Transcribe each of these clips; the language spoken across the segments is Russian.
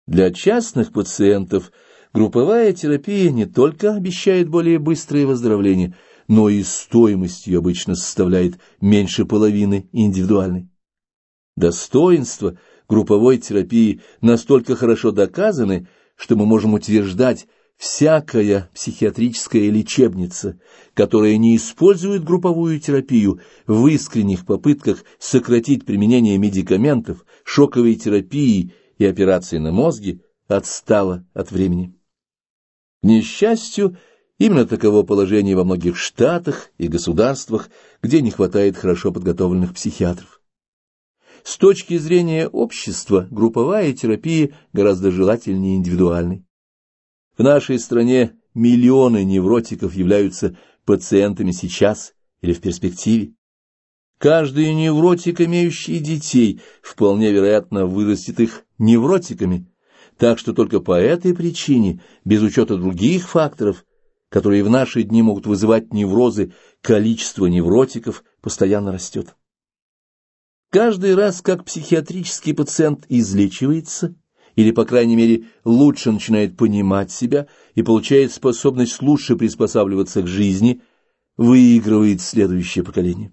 Для частных пациентов групповая терапия не только обещает более быстрое выздоровление, но и стоимость ее обычно составляет меньше половины индивидуальной. Достоинства групповой терапии настолько хорошо доказаны, что мы можем утверждать, всякая психиатрическая лечебница, которая не использует групповую терапию в искренних попытках сократить применение медикаментов, шоковой терапии и операций на мозге, отстала от времени. К несчастью, именно таково положение во многих штатах и государствах, где не хватает хорошо подготовленных психиатров. С точки зрения общества групповая терапия гораздо желательнее индивидуальной. В нашей стране миллионы невротиков являются пациентами сейчас или в перспективе. Каждый невротик, имеющий детей, вполне вероятно вырастет их невротиками, так что только по этой причине, без учета других факторов, которые в наши дни могут вызывать неврозы, количество невротиков постоянно растет. Каждый раз, как психиатрический пациент излечивается, или, по крайней мере, лучше начинает понимать себя и получает способность лучше приспосабливаться к жизни, выигрывает следующее поколение.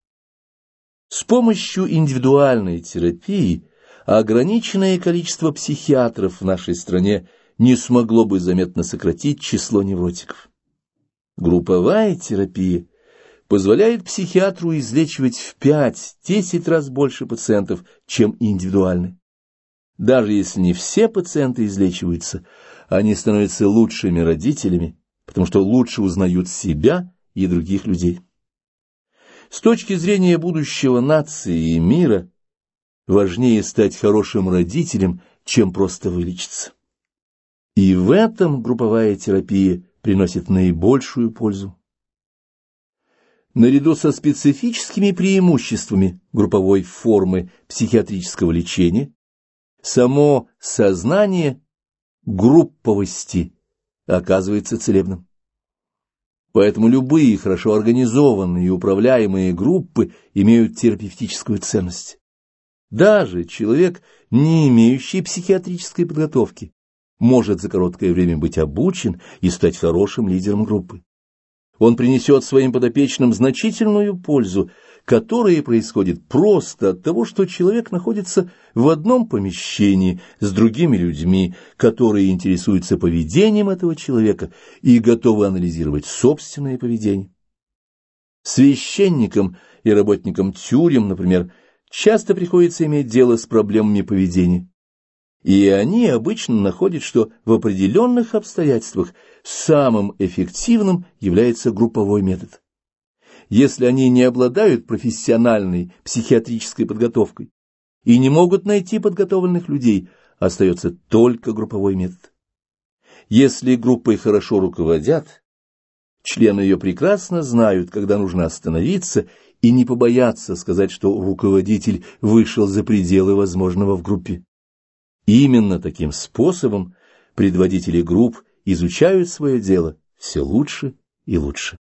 С помощью индивидуальной терапии ограниченное количество психиатров в нашей стране не смогло бы заметно сократить число невротиков. Групповая терапия позволяет психиатру излечивать в 5-10 раз больше пациентов, чем индивидуальная. Даже если не все пациенты излечиваются, они становятся лучшими родителями, потому что лучше узнают себя и других людей. С точки зрения будущего нации и мира, важнее стать хорошим родителем, чем просто вылечиться. И в этом групповая терапия приносит наибольшую пользу. Наряду со специфическими преимуществами групповой формы психиатрического лечения, само сознание групповости оказывается целебным. Поэтому любые хорошо организованные и управляемые группы имеют терапевтическую ценность. Даже человек, не имеющий психиатрической подготовки, может за короткое время быть обучен и стать хорошим лидером группы. Он принесет своим подопечным значительную пользу, которая происходит просто от того, что человек находится в одном помещении с другими людьми, которые интересуются поведением этого человека и готовы анализировать собственное поведение. Священникам и работникам тюрем, например, часто приходится иметь дело с проблемами поведения. И они обычно находят, что в определенных обстоятельствах самым эффективным является групповой метод. Если они не обладают профессиональной психиатрической подготовкой и не могут найти подготовленных людей, остается только групповой метод. Если группой хорошо руководят, члены ее прекрасно знают, когда нужно остановиться, и не побоятся сказать, что руководитель вышел за пределы возможного в группе. Именно таким способом предводители групп изучают свое дело все лучше и лучше.